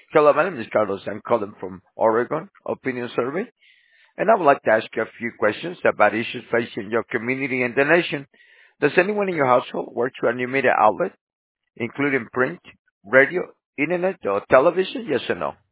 Hello, my name is Carlos. I'm calling from Oregon Opinion Survey, and I would like to ask you a few questions about issues facing your community and the nation. Does anyone in your household work through a new media outlet, including print, radio, internet, or television? Yes or no?